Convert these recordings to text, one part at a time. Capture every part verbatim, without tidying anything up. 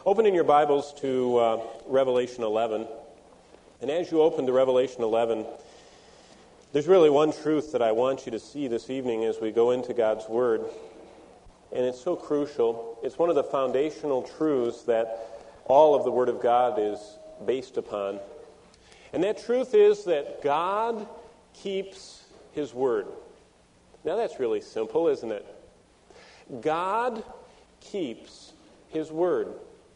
Open in your Bibles to uh, Revelation eleven. And as you open to Revelation eleven, there's really one truth that I want you to see this evening as we go into God's Word. And it's so crucial. It's one of the foundational truths that all of the Word of God is based upon. And that truth is that God keeps His Word. Now that's really simple, isn't it? God keeps His Word.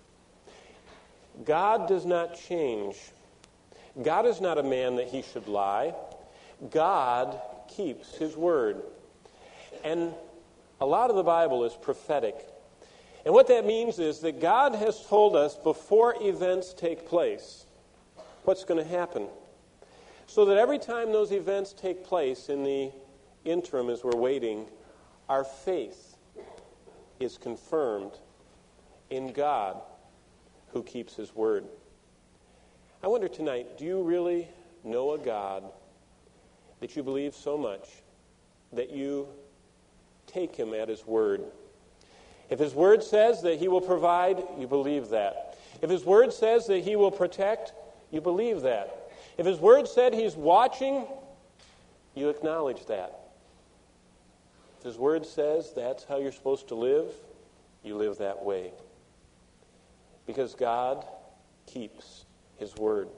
God does not change. God is not a man that He should lie. God keeps His Word. And a lot of the Bible is prophetic. And what that means is that God has told us before events take place what's going to happen. So that every time those events take place in the interim as we're waiting, our faith is confirmed in God who keeps His Word. I wonder tonight, do you really know a God that you believe so much that you take Him at His Word? If His Word says that He will provide, you believe that. If His Word says that He will protect, you believe that. If His Word said He's watching, you acknowledge that. If His Word says that's how you're supposed to live, you live that way. Because God keeps His Word.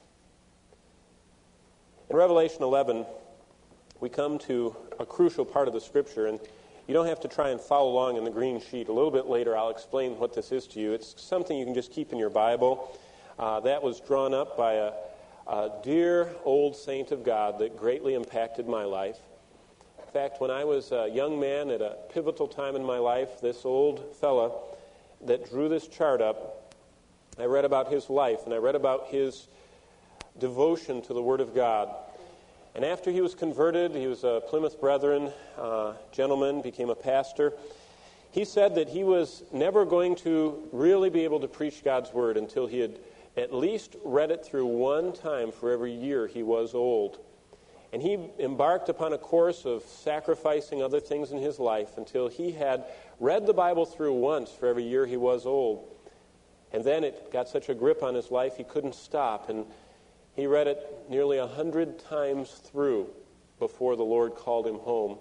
In Revelation eleven, we come to a crucial part of the Scripture, and you don't have to try and follow along in the green sheet. A little bit later, I'll explain what this is to you. It's something you can just keep in your Bible. Uh, that was drawn up by a, a dear old saint of God that greatly impacted my life. In fact, when I was a young man at a pivotal time in my life, this old fella that drew this chart up, I read about his life, and I read about his devotion to the Word of God. And after he was converted, he was a Plymouth Brethren uh, gentleman, became a pastor. He said that he was never going to really be able to preach God's Word until he had at least read it through one time for every year he was old. And he embarked upon a course of sacrificing other things in his life until he had read the Bible through once for every year he was old. And then it got such a grip on his life he couldn't stop. And he read it nearly a hundred times through before the Lord called him home.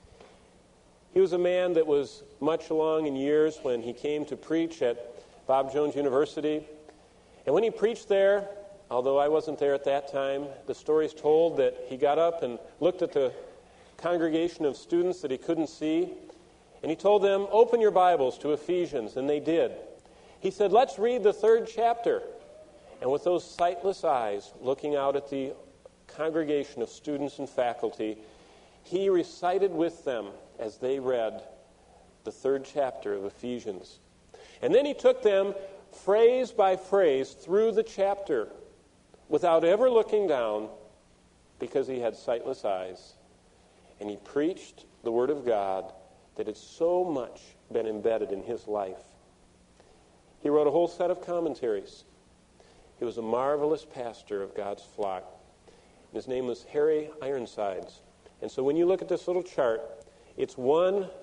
He was a man that was much along in years when he came to preach at Bob Jones University. And when he preached there, although I wasn't there at that time, the story's told that he got up and looked at the congregation of students that he couldn't see, and he told them, "Open your Bibles to Ephesians," and they did. He said, "Let's read the third chapter." And with those sightless eyes looking out at the congregation of students and faculty, he recited with them as they read the third chapter of Ephesians. And then he took them phrase by phrase through the chapter without ever looking down because he had sightless eyes. And he preached the Word of God that had so much been embedded in his life. He wrote a whole set of commentaries. He was a marvelous pastor of God's flock. His name was Harry Ironsides. And so when you look at this little chart, it's one